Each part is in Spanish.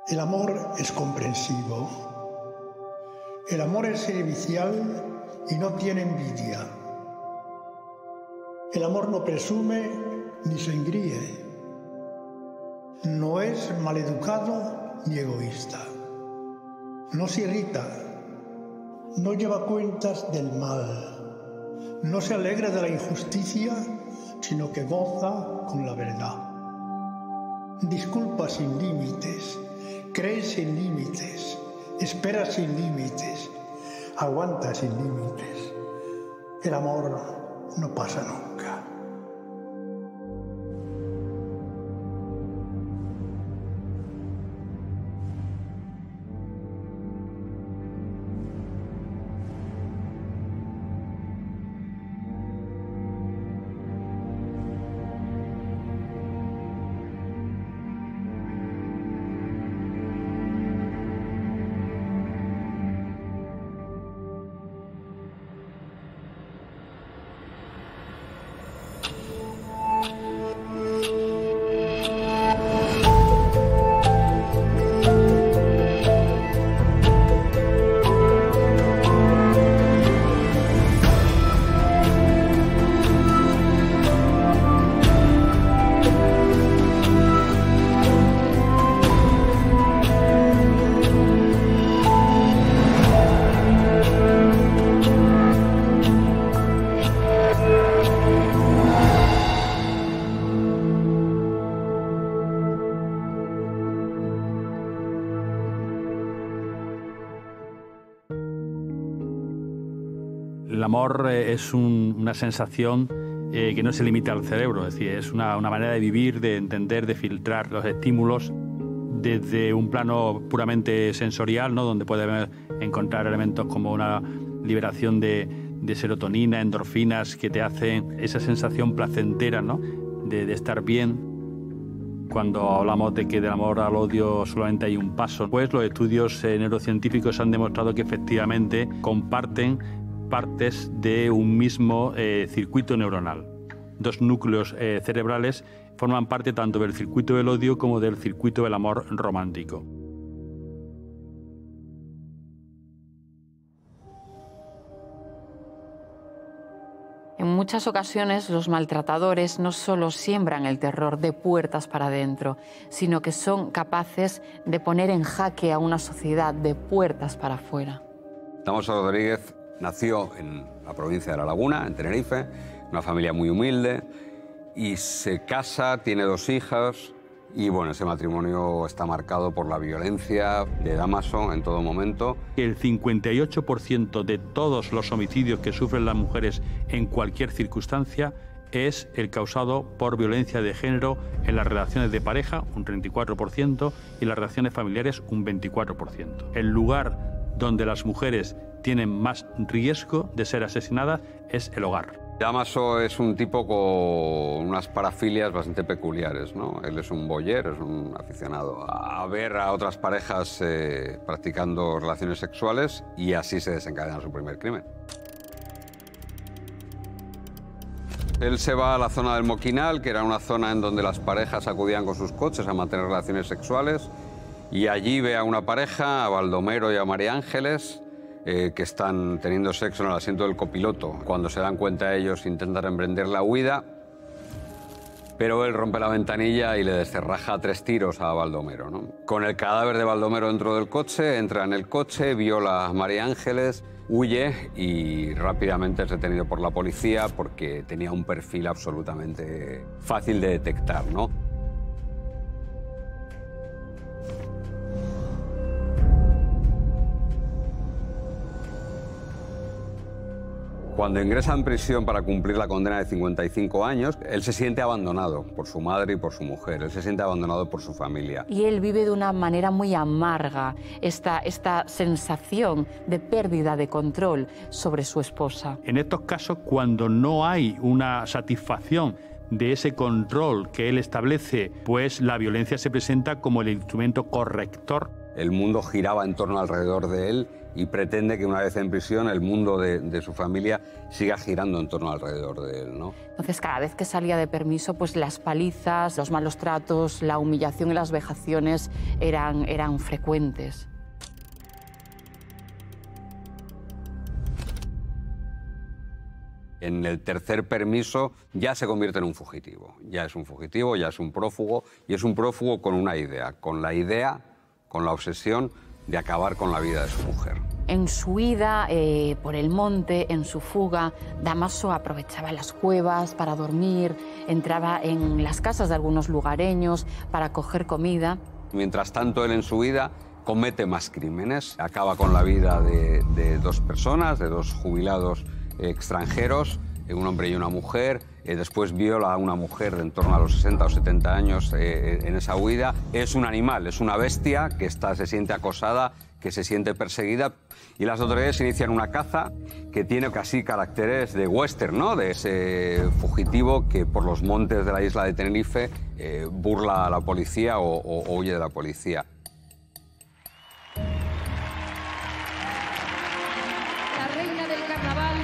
El amor es comprensivo. El amor es servicial y no tiene envidia. El amor no presume ni se engríe. No es maleducado ni egoísta. No se irrita. No lleva cuentas del mal. No se alegra de la injusticia, sino que goza con la verdad. Disculpa sin límites. Cree sin límites, espera sin límites, aguanta sin límites. El amor no pasa nunca. El amor es una sensación que no se limita al cerebro, es decir, es una manera de vivir, de entender, de filtrar los estímulos desde un plano puramente sensorial, ¿no? Donde puede encontrar elementos como una liberación de serotonina, endorfinas, que te hacen esa sensación placentera, ¿no? de estar bien. Cuando hablamos de que del amor al odio solamente hay un paso, pues los estudios neurocientíficos han demostrado que efectivamente comparten partes de un mismo circuito neuronal. Dos núcleos cerebrales forman parte tanto del circuito del odio como del circuito del amor romántico. En muchas ocasiones los maltratadores no solo siembran el terror de puertas para adentro, sino que son capaces de poner en jaque a una sociedad de puertas para afuera. Damaso Rodríguez nació en la provincia de La Laguna, en Tenerife, una familia muy humilde, y se casa, tiene 2 hijas, y bueno, ese matrimonio está marcado por la violencia de Damaso en todo momento. El 58% de todos los homicidios que sufren las mujeres en cualquier circunstancia es el causado por violencia de género en las relaciones de pareja, un 34%, y las relaciones familiares, un 24%. El lugar donde las mujeres tienen más riesgo de ser asesinadas es el hogar. Damaso es un tipo con unas parafilias bastante peculiares, ¿no? Él es un voyeur, es un aficionado a ver a otras parejas practicando relaciones sexuales, y así se desencadena su primer crimen. Él se va a la zona del Moquinal, que era una zona en donde las parejas acudían con sus coches a mantener relaciones sexuales, y allí ve a una pareja, a Baldomero y a María Ángeles, que están teniendo sexo en el asiento del copiloto. Cuando se dan cuenta ellos intentan emprender la huida, pero él rompe la ventanilla y le descerraja 3 tiros a Baldomero, ¿no? Con el cadáver de Baldomero dentro del coche, entra en el coche, viola a María Ángeles, huye y rápidamente es detenido por la policía porque tenía un perfil absolutamente fácil de detectar, ¿no? Cuando ingresa en prisión para cumplir la condena de 55 años, él se siente abandonado por su madre y por su mujer, él se siente abandonado por su familia. Y él vive de una manera muy amarga esta sensación de pérdida de control sobre su esposa. En estos casos, cuando no hay una satisfacción de ese control que él establece, pues la violencia se presenta como el instrumento corrector el mundo giraba en torno alrededor de él y pretende que una vez en prisión el mundo de su familia siga girando en torno alrededor de él, ¿no? Entonces, cada vez que salía de permiso, pues las palizas, los malos tratos, la humillación y las vejaciones eran frecuentes. En el tercer permiso ya se convierte en un fugitivo. Ya es un fugitivo, ya es un prófugo, y es un prófugo con una idea, con la obsesión de acabar con la vida de su mujer. En su huida por el monte, en su fuga, Dámaso aprovechaba las cuevas para dormir, entraba en las casas de algunos lugareños para coger comida. Mientras tanto, él en su huida comete más crímenes, acaba con la vida de dos personas, de dos jubilados extranjeros, un hombre y una mujer. Después viola a una mujer de en torno a los 60 o 70 años en esa huida. Es un animal, es una bestia que se siente acosada, que se siente perseguida, y las autoridades inician una caza que tiene casi caracteres de western, ¿no? De ese fugitivo que por los montes de la isla de Tenerife burla a la policía o huye de la policía. La reina del carnaval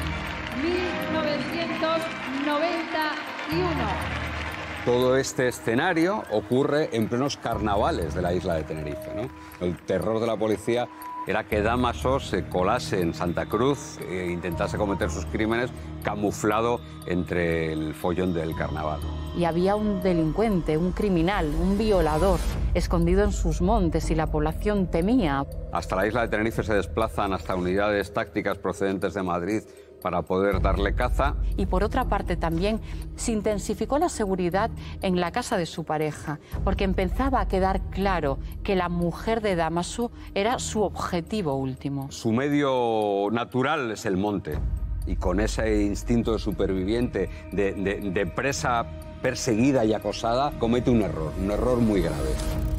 1991. Todo este escenario ocurre en plenos carnavales de la isla de Tenerife, ¿no? El terror de la policía era que Dámaso se colase en Santa Cruz e intentase cometer sus crímenes camuflado entre el follón del carnaval. Y había un delincuente, un criminal, un violador escondido en sus montes y la población temía. Hasta la isla de Tenerife se desplazan hasta unidades tácticas procedentes de Madrid para poder darle caza. Y por otra parte también se intensificó la seguridad en la casa de su pareja, porque empezaba a quedar claro que la mujer de Dámaso era su objetivo último. Su medio natural es el monte, y con ese instinto de superviviente, de presa perseguida y acosada, comete un error muy grave.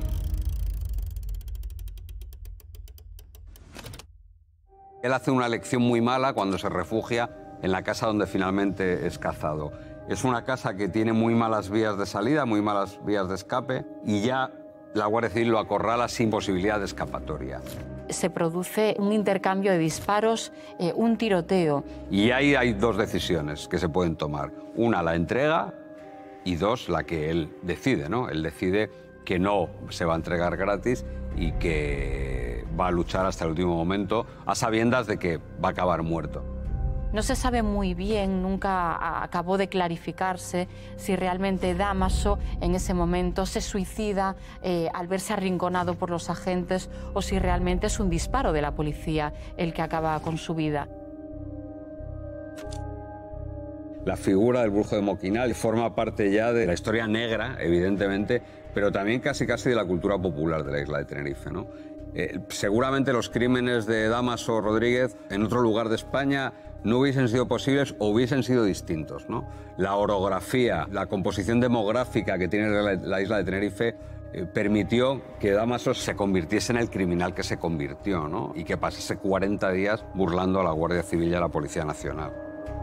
Él hace una elección muy mala cuando se refugia en la casa donde finalmente es cazado. Es una casa que tiene muy malas vías de salida, muy malas vías de escape, y ya la Guardia Civil lo acorrala sin posibilidad de escapatoria. Se produce un intercambio de disparos, un tiroteo. Y ahí hay dos decisiones que se pueden tomar. Una, la entrega, y dos, la que él decide, ¿no? Él decide que no se va a entregar gratis y que va a luchar hasta el último momento, a sabiendas de que va a acabar muerto. No se sabe muy bien, nunca acabó de clarificarse si realmente Dámaso en ese momento se suicida al verse arrinconado por los agentes o si realmente es un disparo de la policía el que acaba con su vida. La figura del brujo de Moquinal forma parte ya de la historia negra, evidentemente, pero también casi de la cultura popular de la isla de Tenerife, ¿no? Seguramente los crímenes de Dámaso Rodríguez en otro lugar de España no hubiesen sido posibles o hubiesen sido distintos, ¿no? La orografía, la composición demográfica que tiene la isla de Tenerife permitió que Dámaso se convirtiese en el criminal que se convirtió, ¿no? Y que pasase 40 días burlando a la Guardia Civil y a la Policía Nacional.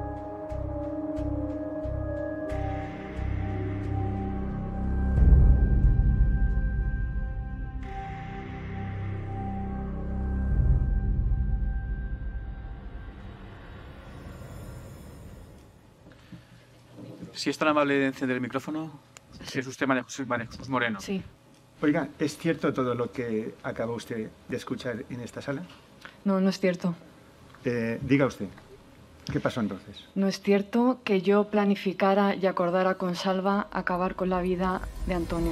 Si es tan amable de encender el micrófono, si es usted María Jesús Moreno. Sí. Oiga, ¿es cierto todo lo que acaba usted de escuchar en esta sala? No, no es cierto. Diga usted, ¿qué pasó entonces? No es cierto que yo planificara y acordara con Salva acabar con la vida de Antonio.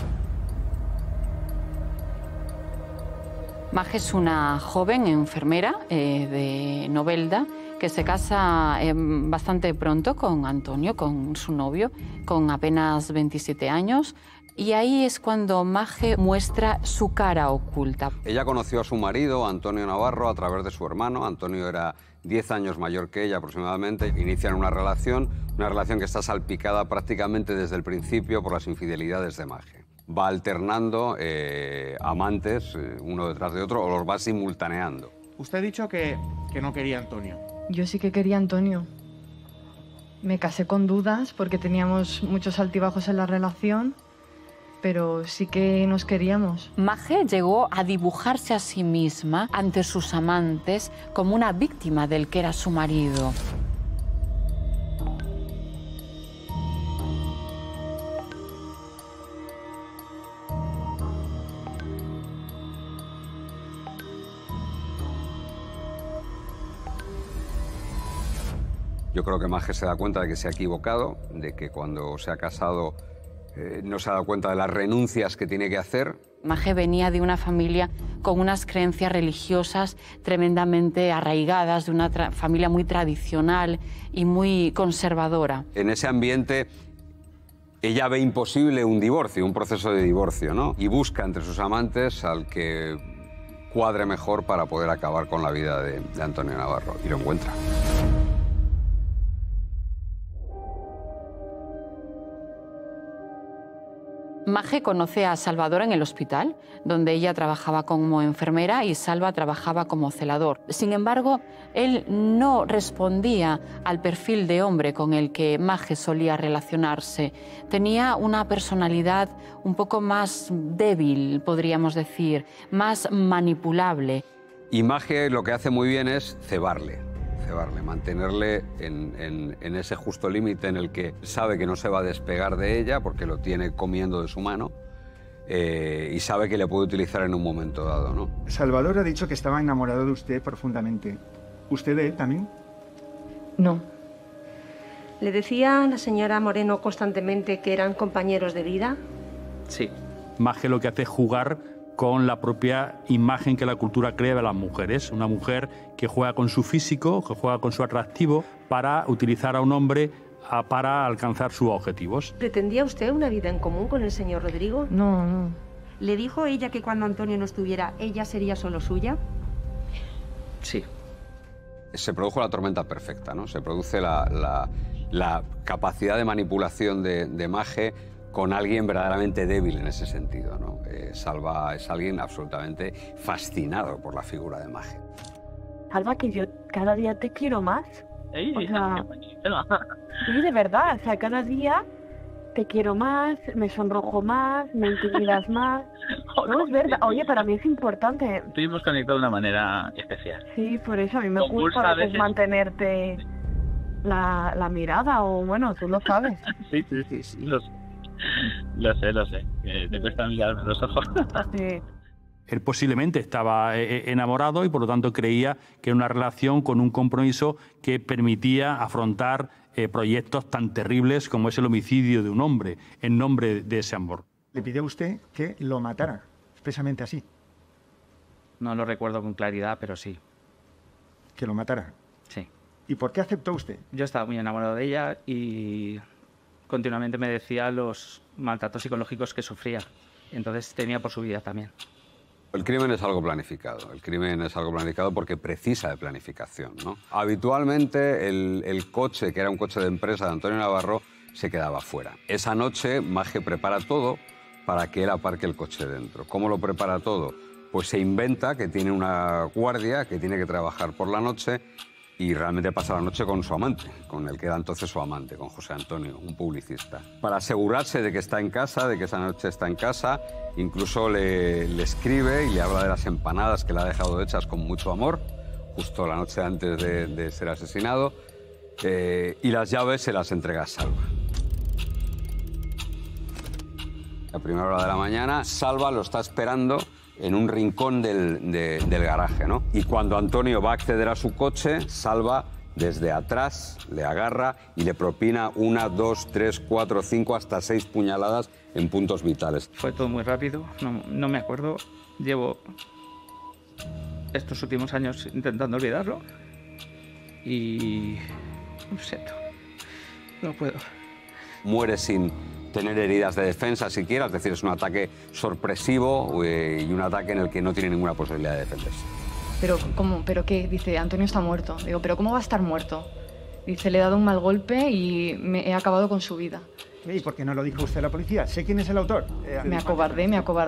Maje es una joven enfermera de Novelda que se casa bastante pronto con Antonio, con su novio, con apenas 27 años. Y ahí es cuando Maje muestra su cara oculta. Ella conoció a su marido, Antonio Navarro, a través de su hermano. Antonio era 10 años mayor que ella aproximadamente. Inician una relación que está salpicada prácticamente desde el principio por las infidelidades de Maje. Va alternando amantes uno detrás de otro o los va simultaneando. Usted ha dicho que no quería a Antonio. Yo sí que quería a Antonio. Me casé con dudas porque teníamos muchos altibajos en la relación pero sí que nos queríamos. Maje llegó a dibujarse a sí misma ante sus amantes como una víctima del que era su marido. Yo creo que Maje se da cuenta de que se ha equivocado, de que cuando se ha casado no se ha dado cuenta de las renuncias que tiene que hacer. Maje venía de una familia con unas creencias religiosas tremendamente arraigadas, de una familia muy tradicional y muy conservadora. En ese ambiente ella ve imposible un divorcio, un proceso de divorcio, ¿no? Y busca entre sus amantes al que cuadre mejor para poder acabar con la vida de Antonio Navarro, y lo encuentra. Maje conoce a Salvador en el hospital, donde ella trabajaba como enfermera y Salva trabajaba como celador. Sin embargo, él no respondía al perfil de hombre con el que Maje solía relacionarse. Tenía una personalidad un poco más débil, podríamos decir, más manipulable. Y Maje lo que hace muy bien es cebarle, mantenerle en ese justo límite en el que sabe que no se va a despegar de ella porque lo tiene comiendo de su mano y sabe que le puede utilizar en un momento dado, ¿no? Salvador ha dicho que estaba enamorado de usted profundamente. ¿Usted de él también? No. ¿Le decía a la señora Moreno constantemente que eran compañeros de vida? Sí. Maje lo que hace es jugar con la propia imagen que la cultura crea de las mujeres. Una mujer que juega con su físico, que juega con su atractivo para utilizar a un hombre para alcanzar sus objetivos. ¿Pretendía usted una vida en común con el señor Rodrigo? No, no. ¿Le dijo ella que cuando Antonio no estuviera, ella sería solo suya? Sí. Se produjo la tormenta perfecta, ¿no? Se produce la capacidad de manipulación de Maje con alguien verdaderamente débil en ese sentido, ¿no? Salva es alguien absolutamente fascinado por la figura de Maje. Salva, que yo cada día te quiero más. Sí, o sea, sí, de verdad, o sea, cada día te quiero más, me sonrojo más, me intimidas más. No, es verdad. Oye, para mí es importante. Estuvimos conectados de una manera especial. Sí, por eso a mí me gusta a veces mantenerte la mirada, o bueno, tú lo sabes. Sí, lo sé. Te cuesta mirarme los ojos. Sí. Él posiblemente estaba enamorado y por lo tanto creía que era una relación con un compromiso que permitía afrontar proyectos tan terribles como es el homicidio de un hombre en nombre de ese amor. Le pidió a usted que lo matara, expresamente así. No lo recuerdo con claridad, pero sí. ¿Que lo matara? Sí. ¿Y por qué aceptó usted? Yo estaba muy enamorado de ella y continuamente me decía los maltratos psicológicos que sufría. Entonces temía por su vida también. El crimen es algo planificado. El crimen es algo planificado porque precisa de planificación, ¿no? Habitualmente el coche, que era un coche de empresa de Antonio Navarro, se quedaba fuera. Esa noche Maje prepara todo para que él aparque el coche dentro. ¿Cómo lo prepara todo? Pues se inventa que tiene una guardia que tiene que trabajar por la noche y realmente pasa la noche con su amante, con el que era entonces su amante, con José Antonio, un publicista. Para asegurarse de que está en casa, de que esa noche está en casa, incluso le escribe y le habla de las empanadas que le ha dejado hechas con mucho amor, justo la noche antes de ser asesinado, y las llaves se las entrega a Salva. A primera hora de la mañana, Salva lo está esperando en un rincón del garaje, ¿no? Y cuando Antonio va a acceder a su coche, Salva desde atrás le agarra y le propina 1, 2, 3, 4, 5, hasta 6 puñaladas en puntos vitales. Fue todo muy rápido, no me acuerdo. Llevo estos últimos años intentando olvidarlo y lo siento, no puedo. Muere sin tener heridas de defensa siquiera, es decir, es un ataque sorpresivo y un ataque en el que no tiene ninguna posibilidad de defenderse. Pero, ¿cómo? ¿Pero qué? Dice, Antonio está muerto. Digo, ¿pero cómo va a estar muerto? Dice, le he dado un mal golpe y he acabado con su vida. ¿Y por qué no lo dijo usted a la policía? Sé quién es el autor. Me acobardé.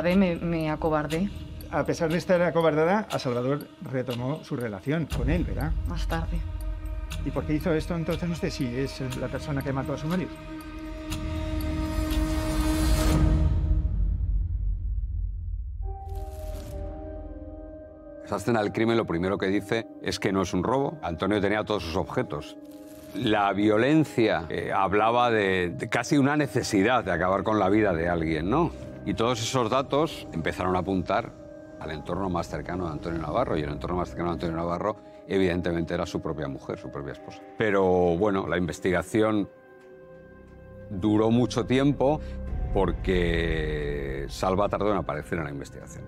A pesar de estar acobardada, a Salvador retomó su relación con él, ¿verdad? Más tarde. ¿Y por qué hizo esto entonces usted si es la persona que mató a su marido? Esa escena del crimen lo primero que dice es que no es un robo. Antonio tenía todos sus objetos. La violencia hablaba de casi una necesidad de acabar con la vida de alguien, ¿no? Y todos esos datos empezaron a apuntar al entorno más cercano de Antonio Navarro, y el entorno más cercano de Antonio Navarro evidentemente era su propia mujer, su propia esposa. Pero bueno, la investigación duró mucho tiempo porque Salva tardó en aparecer en la investigación.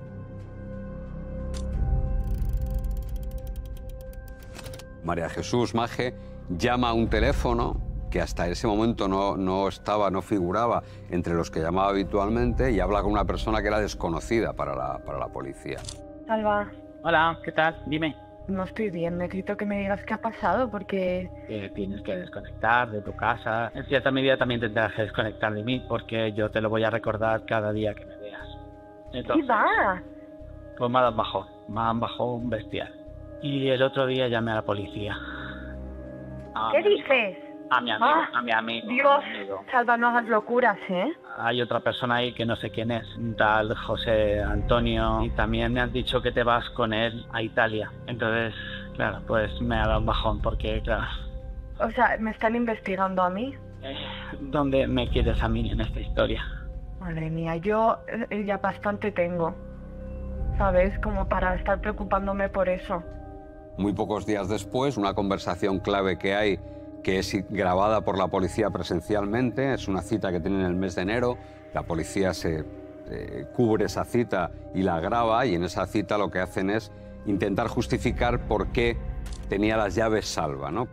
María Jesús Maje llama a un teléfono que hasta ese momento no figuraba entre los que llamaba habitualmente, y habla con una persona que era desconocida para la policía. Salva. Hola, ¿qué tal? Dime. No estoy bien, necesito que me digas qué ha pasado porque... Tienes que desconectar de tu casa. En cierta medida también tendrás que desconectar de mí, porque yo te lo voy a recordar cada día que me veas. Entonces, ¿qué va? Pues me han bajado un bestial. Y el otro día llamé a la policía. ¿Qué dices? A mi amigo. Dios, Salva, no hagas locuras, ¿eh? Hay otra persona ahí que no sé quién es, un tal José Antonio, y también me han dicho que te vas con él a Italia. Entonces, claro, pues me ha dado un bajón porque, claro... O sea, ¿me están investigando a mí? ¿Dónde me quieres a mí en esta historia? Madre mía, yo ya bastante tengo, ¿sabes? Como para estar preocupándome por eso. Muy pocos días después, una conversación clave que hay, que es grabada por la policía presencialmente, es una cita que tienen en el mes de enero, la policía se cubre esa cita y la graba, y en esa cita lo que hacen es intentar justificar por qué tenía las llaves Salva, ¿no?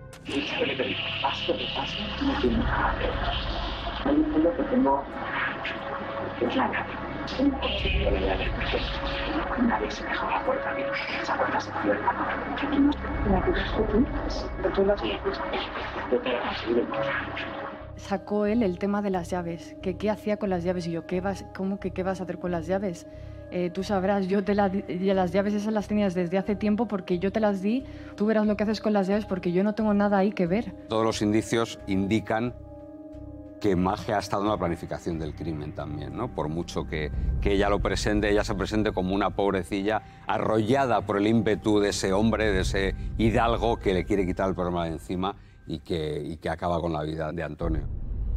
Nadie se dejó la puerta abierta. Esa puerta se abrió en la mano. Sacó él el tema de las llaves, que qué hacía con las llaves, y yo, ¿cómo que qué vas a hacer con las llaves? Tú sabrás, las llaves esas las tenías desde hace tiempo porque yo te las di, tú verás lo que haces con las llaves porque yo no tengo nada ahí que ver. Todos los indicios indican que Maje ha estado en la planificación del crimen también, ¿no? Por mucho que ella se presente como una pobrecilla arrollada por el ímpetu de ese hombre, de ese hidalgo que le quiere quitar el problema de encima y que acaba con la vida de Antonio.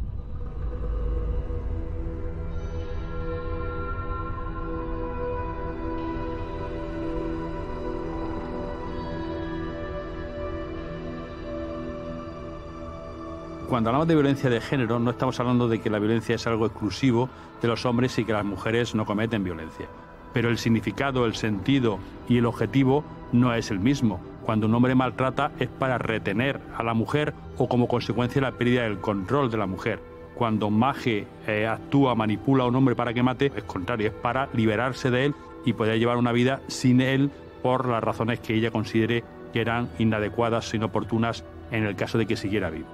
Cuando hablamos de violencia de género, no estamos hablando de que la violencia es algo exclusivo de los hombres y que las mujeres no cometen violencia. Pero el significado, el sentido y el objetivo no es el mismo. Cuando un hombre maltrata es para retener a la mujer o como consecuencia de la pérdida del control de la mujer. Cuando Maje actúa, manipula a un hombre para que mate, es contrario, es para liberarse de él y poder llevar una vida sin él por las razones que ella considere que eran inadecuadas o inoportunas en el caso de que siguiera vivo.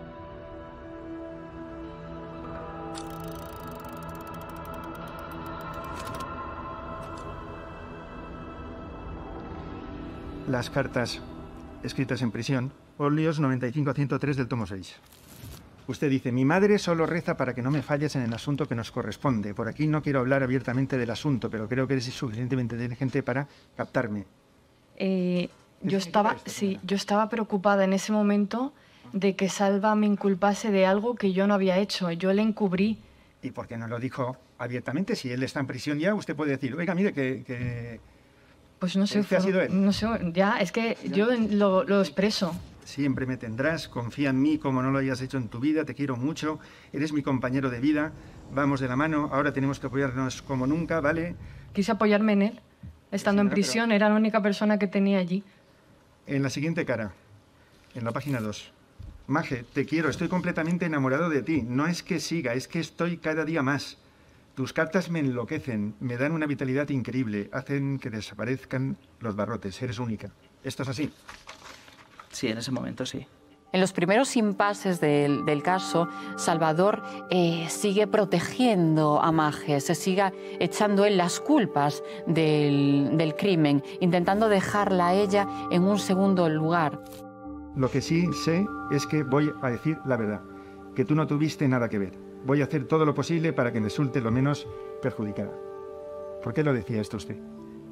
Las cartas escritas en prisión, óleos 95-103 del tomo 6. Usted dice, mi madre solo reza para que no me falles en el asunto que nos corresponde. Por aquí no quiero hablar abiertamente del asunto, pero creo que eres suficientemente inteligente para captarme. Yo estaba preocupada en ese momento de que Salva me inculpase de algo que yo no había hecho. Yo le encubrí. ¿Y por qué no lo dijo abiertamente? Si él está en prisión ya, usted puede decir, oiga, mire, que pues no sé, ha sido él. No sé, ya, es que yo lo expreso. Siempre me tendrás, confía en mí como no lo hayas hecho en tu vida, te quiero mucho, eres mi compañero de vida, vamos de la mano, ahora tenemos que apoyarnos como nunca, ¿vale? Quise apoyarme en él, estando en prisión, era la única persona que tenía allí. En la siguiente cara, en la página 2. Maje, te quiero, estoy completamente enamorado de ti, no es que siga, es que estoy cada día más. Tus cartas me enloquecen, me dan una vitalidad increíble, hacen que desaparezcan los barrotes, eres única. ¿Esto es así? Sí, en ese momento sí. En los primeros impases del caso, Salvador sigue protegiendo a Maje, se sigue echando él las culpas del crimen, intentando dejarla a ella en un segundo lugar. Lo que sí sé es que voy a decir la verdad, que tú no tuviste nada que ver. Voy a hacer todo lo posible para que me resulte lo menos perjudicada. ¿Por qué lo decía esto usted?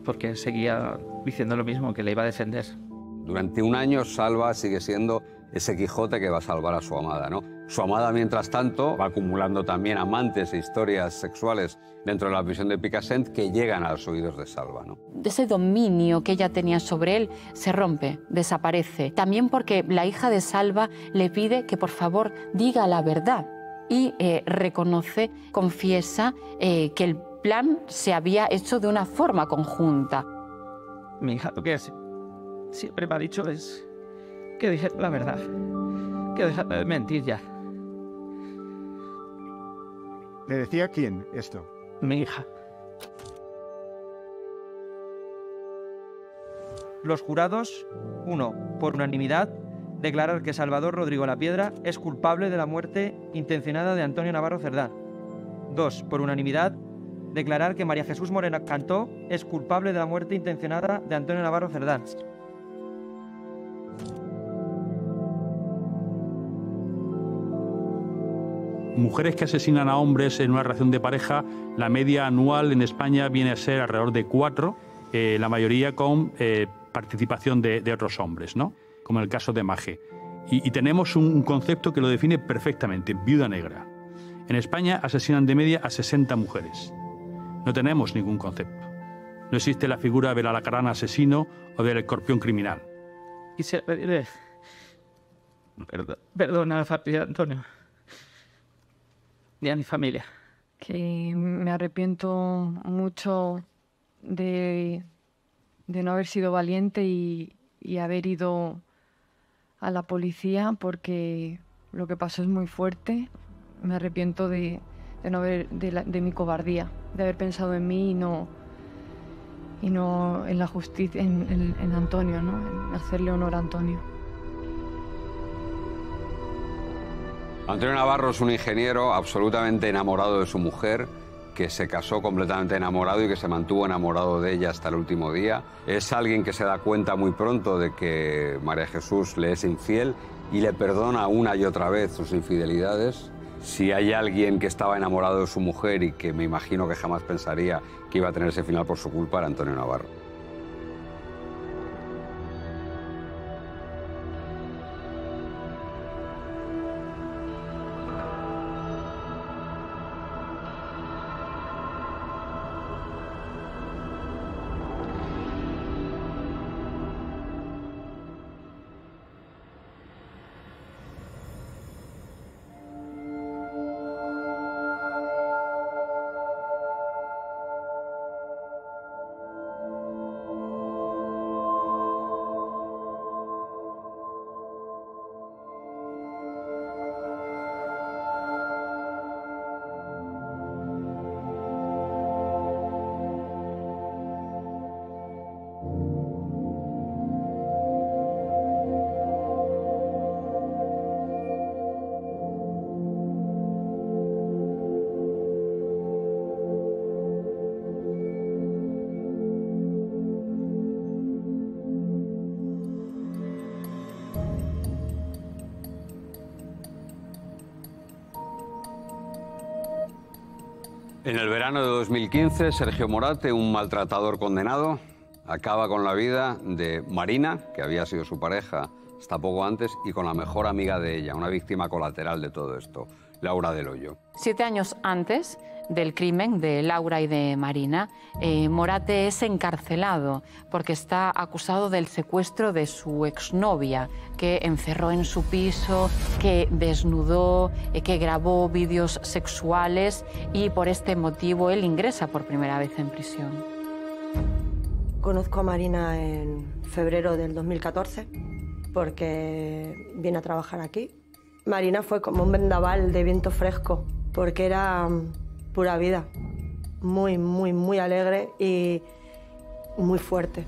porque seguía diciendo lo mismo, que le iba a defender. Durante un año, Salva sigue siendo ese Quijote que va a salvar a su amada, ¿no? Su amada, mientras tanto, va acumulando también amantes e historias sexuales dentro de la prisión de Picassent que llegan a los oídos de Salva, ¿no? Ese dominio que ella tenía sobre él se rompe, desaparece. También porque la hija de Salva le pide que por favor diga la verdad y reconoce, confiesa que el plan se había hecho de una forma conjunta. Mi hija lo que siempre me ha dicho es que dije la verdad, que dejara de mentir ya. ¿Le decía quién esto? Mi hija. Los jurados, 1, por unanimidad, declarar que Salvador Rodrigo Lapiedra es culpable de la muerte intencionada de Antonio Navarro Cerdán. 2, por unanimidad, declarar que María Jesús Moreno Cantó es culpable de la muerte intencionada de Antonio Navarro Cerdán. Mujeres que asesinan a hombres en una relación de pareja, la media anual en España viene a ser alrededor de 4, la mayoría con participación de otros hombres, ¿no? Como en el caso de Maje. Y tenemos un concepto que lo define perfectamente, viuda negra. En España asesinan de media a 60 mujeres. No tenemos ningún concepto. No existe la figura del alacrán asesino o del escorpión criminal. Quisiera pedirle perdón a la familia de Antonio y a mi familia. Que me arrepiento mucho de no haber sido valiente y haber ido a la policía, porque lo que pasó es muy fuerte. Me arrepiento de mi cobardía, de haber pensado en mí y no en la justicia, en Antonio, ¿no? En hacerle honor a Antonio. Antonio Navarro es un ingeniero absolutamente enamorado de su mujer, que se casó completamente enamorado y que se mantuvo enamorado de ella hasta el último día. Es alguien que se da cuenta muy pronto de que María Jesús le es infiel y le perdona una y otra vez sus infidelidades. Si hay alguien que estaba enamorado de su mujer y que me imagino que jamás pensaría que iba a tener ese final por su culpa, era Antonio Navarro. En el verano de 2015, Sergio Morate, un maltratador condenado, acaba con la vida de Marina, que había sido su pareja hasta poco antes, y con la mejor amiga de ella, una víctima colateral de todo esto, Laura del Hoyo. 7 años antes del crimen de Laura y de Marina, Morate es encarcelado porque está acusado del secuestro de su exnovia, que encerró en su piso, que desnudó, que grabó vídeos sexuales, y por este motivo él ingresa por primera vez en prisión. Conozco a Marina en febrero del 2014 porque viene a trabajar aquí. Marina fue como un vendaval de viento fresco porque era pura vida, muy, muy, muy alegre y muy fuerte.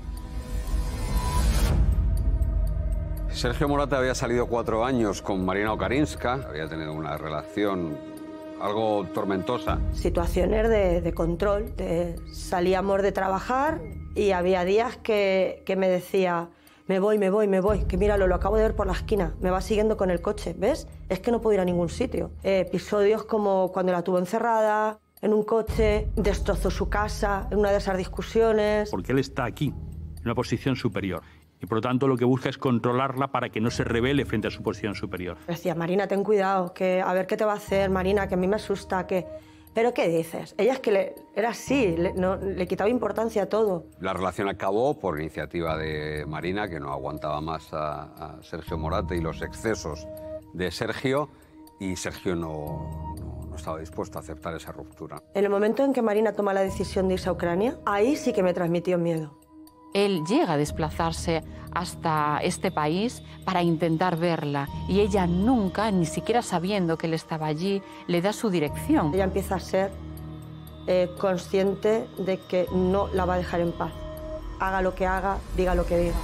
Sergio Morate había salido 4 años con Marina Okarinska, había tenido una relación algo tormentosa. Situaciones de control, salíamos de trabajar y había días que me decía: me voy, que míralo, lo acabo de ver por la esquina, me va siguiendo con el coche, ¿ves? Es que no puedo ir a ningún sitio. Episodios como cuando la tuvo encerrada, en un coche, destrozó su casa en una de esas discusiones. Porque él está aquí, en una posición superior. Y por lo tanto lo que busca es controlarla para que no se rebele frente a su posición superior. Decía, Marina, ten cuidado, que a ver qué te va a hacer, Marina, que a mí me asusta, que... ¿Pero qué dices? Ella es que era así, le quitaba importancia a todo. La relación acabó por iniciativa de Marina, que no aguantaba más a Sergio Morate y los excesos de Sergio, y Sergio no estaba dispuesto a aceptar esa ruptura. En el momento en que Marina toma la decisión de irse a Ucrania, ahí sí que me transmitió miedo. Él llega a desplazarse hasta este país para intentar verla y ella nunca, ni siquiera sabiendo que él estaba allí, le da su dirección. Ella empieza a ser consciente de que no la va a dejar en paz. Haga lo que haga, diga lo que diga.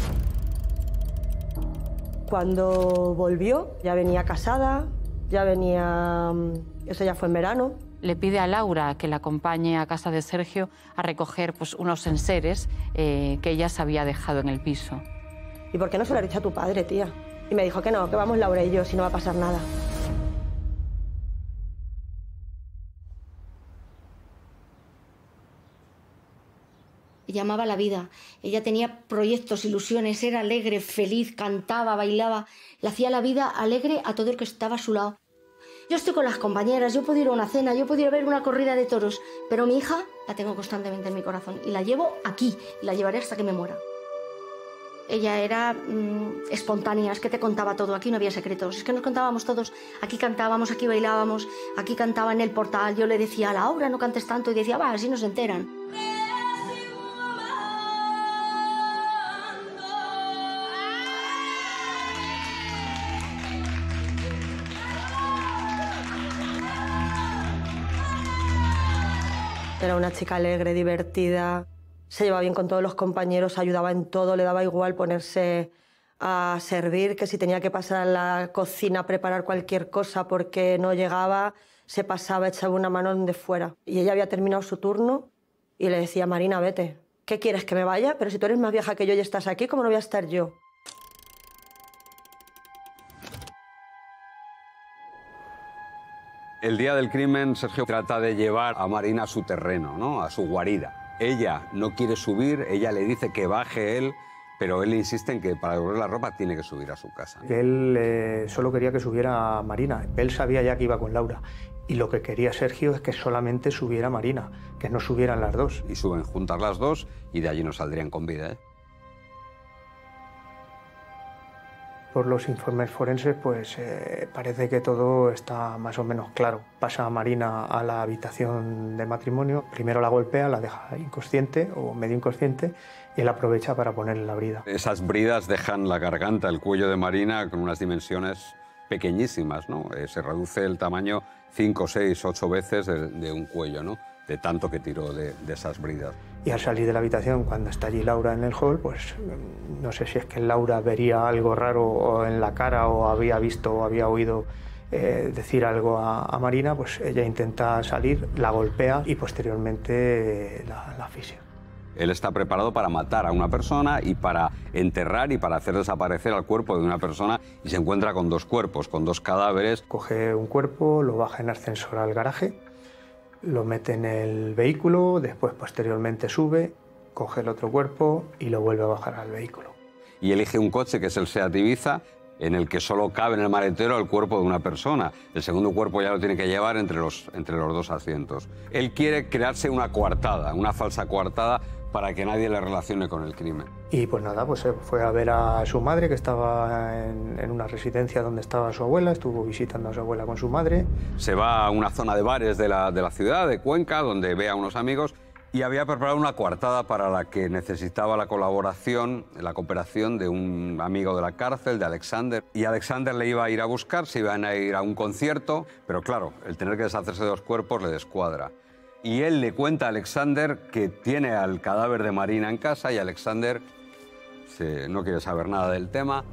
Cuando volvió, ya venía casada, ya venía... Eso ya fue en verano. Le pide a Laura que la acompañe a casa de Sergio a recoger pues, unos enseres que ella se había dejado en el piso. ¿Y por qué no se lo has dicho a tu padre, tía? Y me dijo que no, que vamos Laura y yo, si no va a pasar nada. Ella amaba la vida, ella tenía proyectos, ilusiones, era alegre, feliz, cantaba, bailaba, le hacía la vida alegre a todo el que estaba a su lado. Yo estoy con las compañeras, yo puedo ir a una cena, yo puedo ir a ver una corrida de toros, pero mi hija la tengo constantemente en mi corazón y la llevo aquí, y la llevaré hasta que me muera. Ella era espontánea, es que te contaba todo, aquí no había secretos, es que nos contábamos todos, aquí cantábamos, aquí bailábamos, aquí cantaba en el portal, yo le decía a Laura, no cantes tanto, y decía, va, así nos enteran. Era una chica alegre, divertida, se llevaba bien con todos los compañeros, ayudaba en todo, le daba igual ponerse a servir, que si tenía que pasar a la cocina a preparar cualquier cosa porque no llegaba, se pasaba, echaba una mano donde fuera. Y ella había terminado su turno y le decía, Marina, vete, ¿qué quieres, que me vaya? Pero si tú eres más vieja que yo y estás aquí, ¿cómo no voy a estar yo? El día del crimen, Sergio trata de llevar a Marina a su terreno, ¿no? A su guarida. Ella no quiere subir, ella le dice que baje él, pero él insiste en que para devolver la ropa tiene que subir a su casa. Él solo quería que subiera Marina. Él sabía ya que iba con Laura. Y lo que quería Sergio es que solamente subiera Marina, que no subieran las dos. Y suben juntas las dos y de allí no saldrían con vida, ¿eh? Por los informes forenses, pues parece que todo está más o menos claro. Pasa a Marina a la habitación de matrimonio, primero la golpea, la deja inconsciente o medio inconsciente y él aprovecha para ponerle la brida. Esas bridas dejan la garganta, el cuello de Marina con unas dimensiones pequeñísimas, ¿no? Se reduce el tamaño 5, 6, 8 veces de un cuello, ¿no? De tanto que tiró de esas bridas. Y al salir de la habitación, cuando está allí Laura en el hall, pues no sé si es que Laura vería algo raro o en la cara o había visto o había oído decir algo a Marina, pues ella intenta salir, la golpea y posteriormente la asfixia. Él está preparado para matar a una persona y para enterrar y para hacer desaparecer al cuerpo de una persona y se encuentra con dos cuerpos, con dos cadáveres. Coge un cuerpo, lo baja en ascensor al garaje, lo mete en el vehículo, después posteriormente sube, coge el otro cuerpo y lo vuelve a bajar al vehículo. Y elige un coche que es el Seat Ibiza, en el que solo cabe en el maletero el cuerpo de una persona. El segundo cuerpo ya lo tiene que llevar entre los dos asientos. Él quiere crearse una coartada, una falsa coartada, para que nadie le relacione con el crimen. Y pues nada, pues fue a ver a su madre, que estaba en una residencia donde estaba su abuela, estuvo visitando a su abuela con su madre. Se va a una zona de bares de la ciudad, de Cuenca, donde ve a unos amigos y había preparado una coartada para la que necesitaba la colaboración, la cooperación de un amigo de la cárcel, de Alexander. Y Alexander le iba a ir a buscar, se iban a ir a un concierto, pero claro, el tener que deshacerse de dos cuerpos le descuadra. Y él le cuenta a Alexander que tiene al cadáver de Marina en casa y Alexander no quiere saber nada del tema.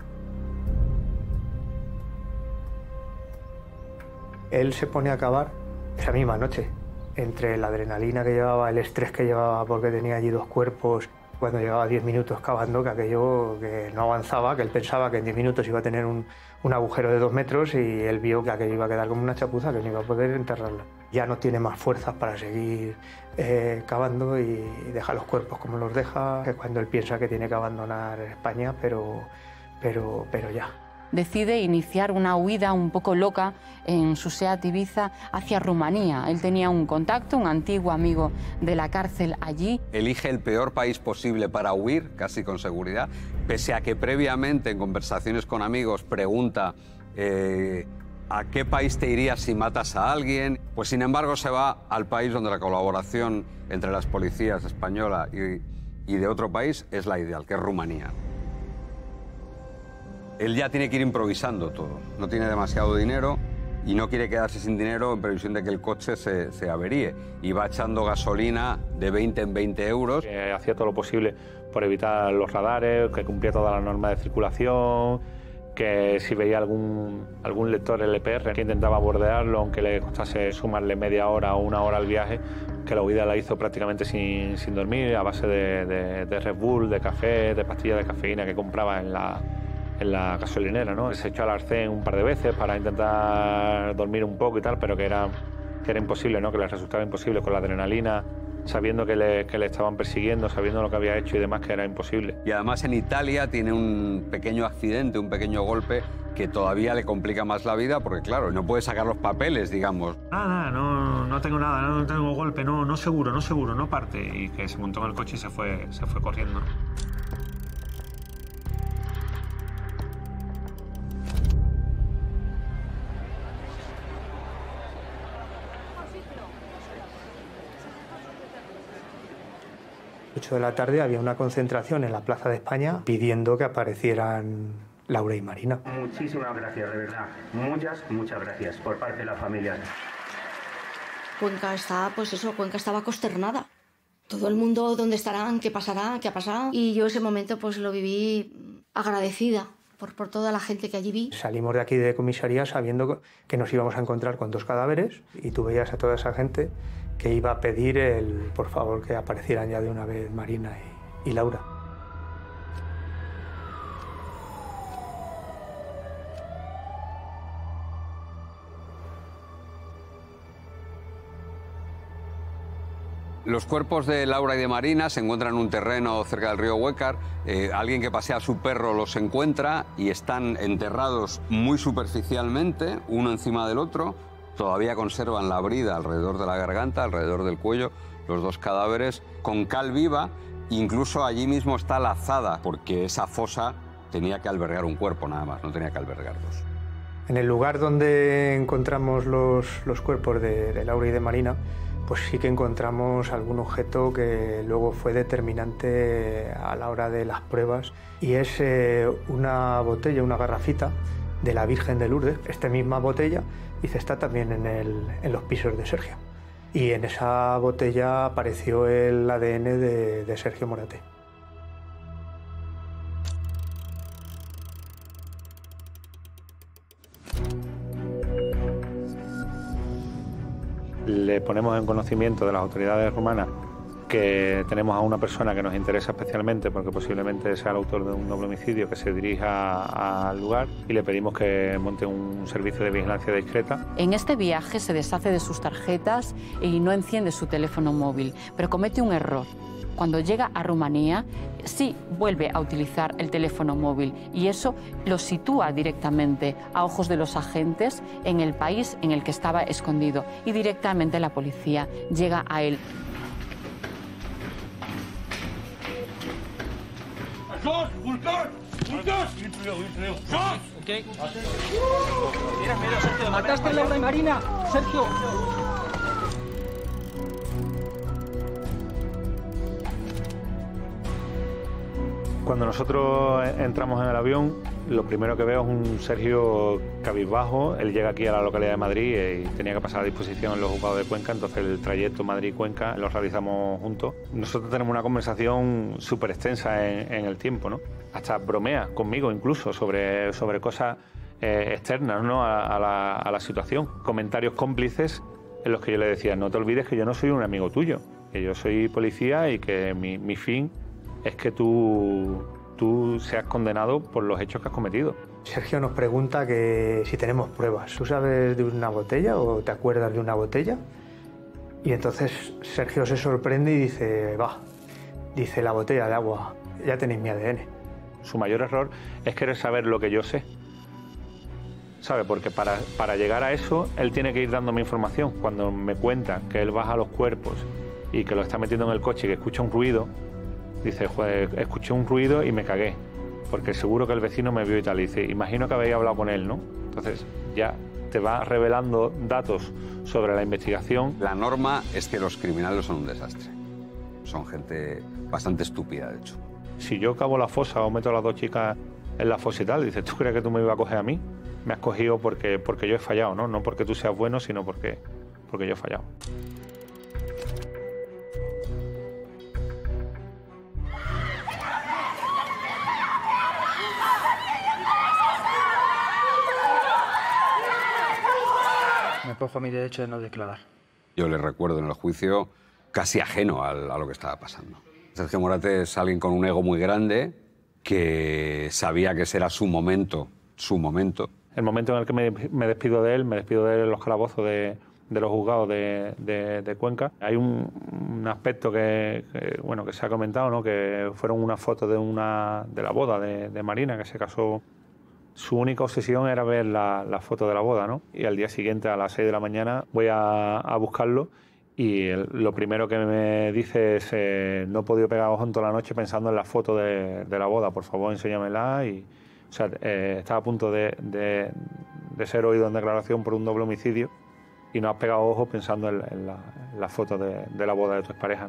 Él se pone a cavar esa misma noche, entre la adrenalina que llevaba, el estrés que llevaba porque tenía allí dos cuerpos, Cuando llevaba 10 minutos cavando, que aquello que no avanzaba, que él pensaba que en 10 minutos iba a tener un agujero de 2 metros y él vio que aquello iba a quedar como una chapuza, que no iba a poder enterrarla. Ya no tiene más fuerzas para seguir cavando y deja los cuerpos como los deja, es cuando él piensa que tiene que abandonar España, pero ya. Decide iniciar una huida un poco loca en su SEAT Ibiza hacia Rumanía. Él tenía un contacto, un antiguo amigo de la cárcel allí. Elige el peor país posible para huir, casi con seguridad, pese a que previamente en conversaciones con amigos pregunta ¿a qué país te irías si matas a alguien? Pues sin embargo se va al país donde la colaboración entre las policías española y de otro país es la ideal, que es Rumanía. Él ya tiene que ir improvisando todo, no tiene demasiado dinero y no quiere quedarse sin dinero en previsión de que el coche se averíe. Y va echando gasolina de 20 en 20 euros. Hacía todo lo posible por evitar los radares, que cumplía todas las normas de circulación, que si veía algún lector LPR que intentaba bordearlo, aunque le costase sumarle media hora o una hora al viaje, que la huida la hizo prácticamente sin dormir, a base de Red Bull, de café, de pastillas de cafeína que compraba en la gasolinera, ¿no? Se echó al arcén un par de veces para intentar dormir un poco y tal, pero que era imposible, ¿no? Que le resultaba imposible con la adrenalina, sabiendo que le estaban persiguiendo, sabiendo lo que había hecho y demás, que era imposible. Y además en Italia tiene un pequeño accidente, un pequeño golpe que todavía le complica más la vida porque, claro, no puede sacar los papeles, digamos. Nada, no tengo nada, no tengo golpe, no seguro, no parte. Y que se montó en el coche y se fue corriendo. 8 de la tarde había una concentración en la Plaza de España pidiendo que aparecieran Laura y Marina. Muchísimas gracias, de verdad. Muchas gracias por parte de la familia. Cuenca estaba consternada. Todo el mundo, ¿dónde estarán? ¿Qué pasará? ¿Qué ha pasado? Y yo ese momento pues lo viví agradecida por toda la gente que allí vi. Salimos de aquí de comisaría sabiendo que nos íbamos a encontrar con 2 cadáveres y tú veías a toda esa gente que iba a pedir por favor que aparecieran ya de una vez Marina y Laura. Los cuerpos de Laura y de Marina se encuentran en un terreno cerca del río Huécar. Alguien que pasea a su perro los encuentra y están enterrados muy superficialmente, uno encima del otro. Todavía conservan la brida alrededor de la garganta, alrededor del cuello, los 2 cadáveres, con cal viva. Incluso allí mismo está la azada, porque esa fosa tenía que albergar un cuerpo nada más, no tenía que albergar 2. En el lugar donde encontramos los cuerpos de Laura y de Marina, pues sí que encontramos algún objeto que luego fue determinante a la hora de las pruebas, y es una botella, una garrafita de la Virgen de Lourdes. Esta misma botella está también en los pisos de Sergio, y en esa botella apareció el ADN de Sergio Moraté. Le ponemos en conocimiento de las autoridades rumanas que tenemos a una persona que nos interesa especialmente porque posiblemente sea el autor de un doble homicidio, que se dirija al lugar, y le pedimos que monte un servicio de vigilancia discreta. En este viaje se deshace de sus tarjetas y no enciende su teléfono móvil, pero comete un error. Cuando llega a Rumanía, sí vuelve a utilizar el teléfono móvil, y eso lo sitúa directamente a ojos de los agentes en el país en el que estaba escondido, y directamente la policía llega a él. ¿Mataste a Laura y Marina, Sergio? Cuando nosotros entramos en el avión, lo primero que veo es un Sergio cabizbajo. Él llega aquí a la localidad de Madrid y tenía que pasar a disposición en los juzgados de Cuenca, entonces el trayecto Madrid-Cuenca lo realizamos juntos. Nosotros tenemos una conversación súper extensa en el tiempo, ¿no? Hasta bromea conmigo incluso sobre cosas externas, ¿no? a la situación. Comentarios cómplices en los que yo le decía: no te olvides que yo no soy un amigo tuyo, que yo soy policía y que mi fin es que tú seas condenado por los hechos que has cometido. Sergio nos pregunta que si tenemos pruebas. ¿Tú sabes de una botella o te acuerdas de una botella? Y entonces Sergio se sorprende y dice, dice la botella de agua, ya tenéis mi ADN. Su mayor error es querer saber lo que yo sé. ¿Sabe? Porque para llegar a eso, él tiene que ir dándome información. Cuando me cuenta que él baja los cuerpos y que lo está metiendo en el coche y que escucha un ruido, dice, joder, escuché un ruido y me cagué, porque seguro que el vecino me vio y tal. Y dice, imagino que habéis hablado con él, ¿no? Entonces ya te va revelando datos sobre la investigación. La norma es que los criminales son un desastre. Son gente bastante estúpida, de hecho. Si yo cavo la fosa o meto a las dos chicas en la fosa y tal, dices, ¿tú crees que tú me ibas a coger a mí? Me has cogido porque yo he fallado, ¿no? No porque tú seas bueno, sino porque yo he fallado. Me acojo a mi derecho de no declarar. Yo le recuerdo en el juicio casi ajeno a lo que estaba pasando. Sergio Morate es alguien con un ego muy grande que sabía que ese era su momento. El momento en el que me despido de él en los calabozos de los juzgados de Cuenca. Hay un aspecto que se ha comentado, ¿no? Que fueron unas fotos de la boda de Marina, que se casó. Su única obsesión era ver la foto de la boda, ¿no? Y al día siguiente, a las 6 de la mañana, voy a buscarlo y lo primero que me dice es no he podido pegar ojos en toda la noche pensando en la foto de la boda, por favor, enséñamela. Y, o sea, estaba a punto de ser oído en declaración por un doble homicidio y no has pegado ojos pensando en la foto de la boda de tu expareja.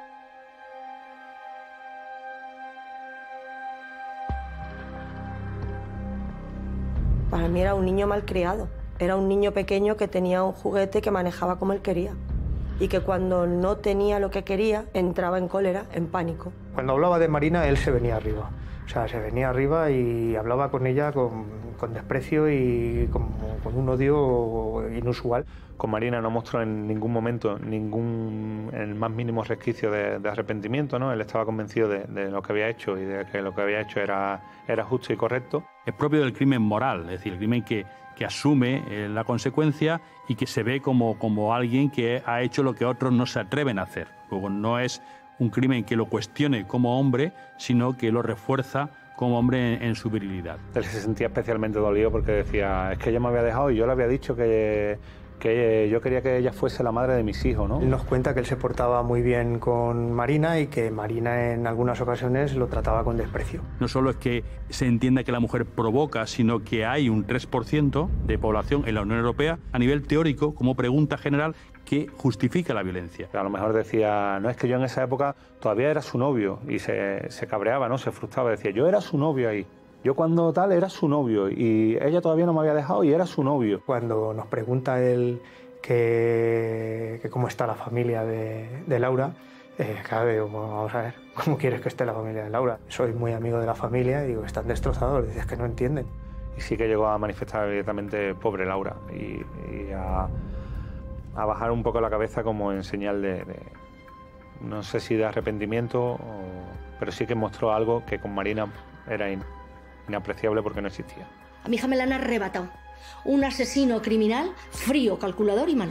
Para mí era un niño malcriado. Era un niño pequeño que tenía un juguete que manejaba como él quería. Y que cuando no tenía lo que quería, entraba en cólera, en pánico. Cuando hablaba de Marina, él se venía arriba. O sea, se venía arriba y hablaba con ella con desprecio y con un odio inusual. Con Marina no mostró en ningún momento el más mínimo resquicio de arrepentimiento, ¿no? Él estaba convencido de lo que había hecho y de que lo que había hecho era justo y correcto. Es propio del crimen moral, es decir, el crimen que asume la consecuencia y que se ve como alguien que ha hecho lo que otros no se atreven a hacer. Luego no es un crimen que lo cuestione como hombre, sino que lo refuerza como hombre en su virilidad. Él se sentía especialmente dolido porque decía, es que ella me había dejado y yo le había dicho que yo quería que ella fuese la madre de mis hijos, ¿no? Él nos cuenta que él se portaba muy bien con Marina y que Marina en algunas ocasiones lo trataba con desprecio. No solo es que se entienda que la mujer provoca, sino que hay un 3% de población en la Unión Europea, a nivel teórico, como pregunta general, que justifica la violencia. A lo mejor decía, no, es que yo en esa época todavía era su novio, y se cabreaba, ¿no? Se frustraba, decía, yo era su novio ahí. Yo cuando tal era su novio y ella todavía no me había dejado y era su novio. Cuando nos pregunta él que cómo está la familia de Laura, claro, vamos a ver, ¿cómo quieres que esté la familia de Laura? Soy muy amigo de la familia y digo, están destrozados, dices que no entienden. Y sí que llegó a manifestar abiertamente, pobre Laura, y a bajar un poco la cabeza como en señal de no sé si de arrepentimiento, pero sí que mostró algo que con Marina era inapreciable porque no existía. A mi hija me la han arrebatado. Un asesino criminal, frío, calculador y mano.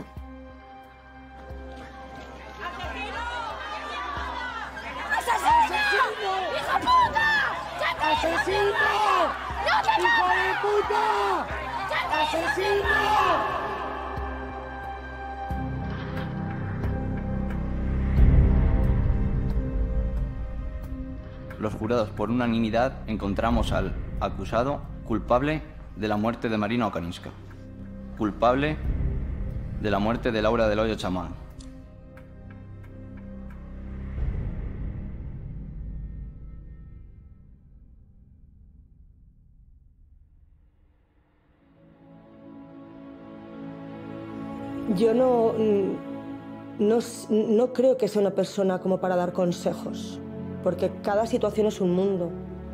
¡Asesino! ¡Hijo puta! ¡Asesino! ¡Hijo de puta! ¡Asesino! Los jurados, por unanimidad, encontramos al acusado culpable de la muerte de Marina Okalinska, culpable de la muerte de Laura del Hoyo Chamán. Yo no creo que sea una persona como para dar consejos, porque cada situación es un mundo.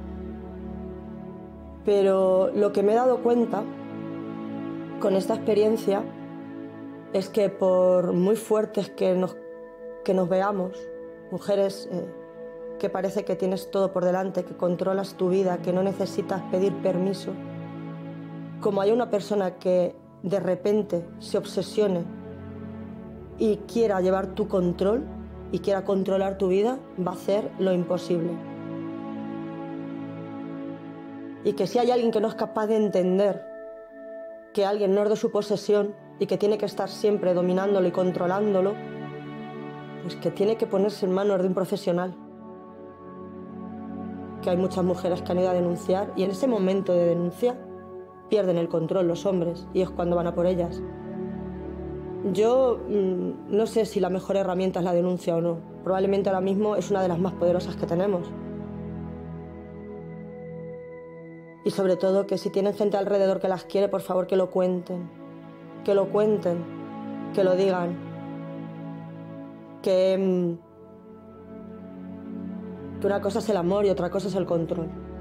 Pero lo que me he dado cuenta con esta experiencia es que por muy fuertes que nos veamos, mujeres que parece que tienes todo por delante, que controlas tu vida, que no necesitas pedir permiso, como hay una persona que de repente se obsesione y quiera llevar tu control y quiera controlar tu vida, va a hacer lo imposible. Y que si hay alguien que no es capaz de entender que alguien no es de su posesión y que tiene que estar siempre dominándolo y controlándolo, pues que tiene que ponerse en manos de un profesional. Que hay muchas mujeres que han ido a denunciar y en ese momento de denuncia pierden el control los hombres y es cuando van a por ellas. Yo no sé si la mejor herramienta es la denuncia o no. Probablemente ahora mismo es una de las más poderosas que tenemos. Y sobre todo que si tienen gente alrededor que las quiere, por favor que lo cuenten. Que lo cuenten, que lo digan. Que una cosa es el amor y otra cosa es el control.